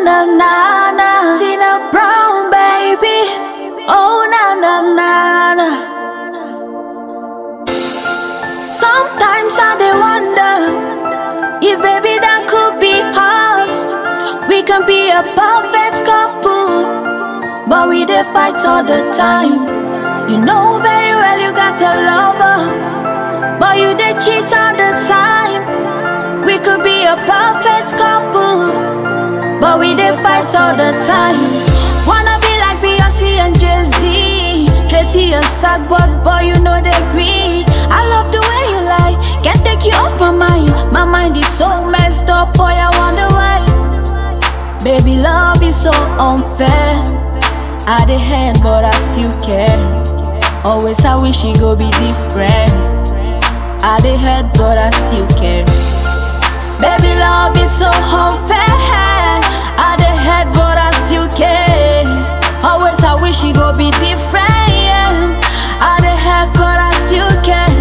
na na na. Tina Brown, baby. Oh na na na na. Sometimes I dey wonder if baby that could be us. We can be a perfect couple, but we dey fight all the time. You know very well you got a lover, but you dey cheat all the time. We could be a perfect couple, but we dey fight all the time. Wanna be like Beyonce and Jay-Z, Tracy and Sack, but boy you know they agree. I love the way you lie, can't take you off my mind. My mind is so messed up, boy I wonder why. Baby love is so unfair. I dey hand but I still care. Always I wish it go be different. I dey hurt but I still care. Baby love is so unfair. I dey hurt but I still care. Always I wish it go be different, yeah. I dey hurt but I still care.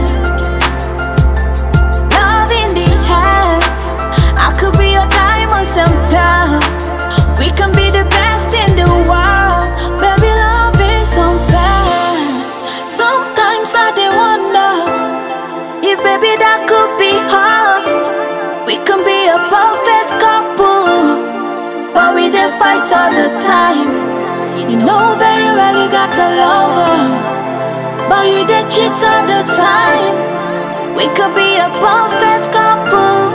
Love in the air. I could be your diamonds and pearl. We can be the best in the world. Baby love is unfair. Sometimes I dey wonder if baby that could be us. We can be a perfect couple, but we dey fight all the time. You know very well you got a lover, but you dey cheat all the time. We could be a perfect couple,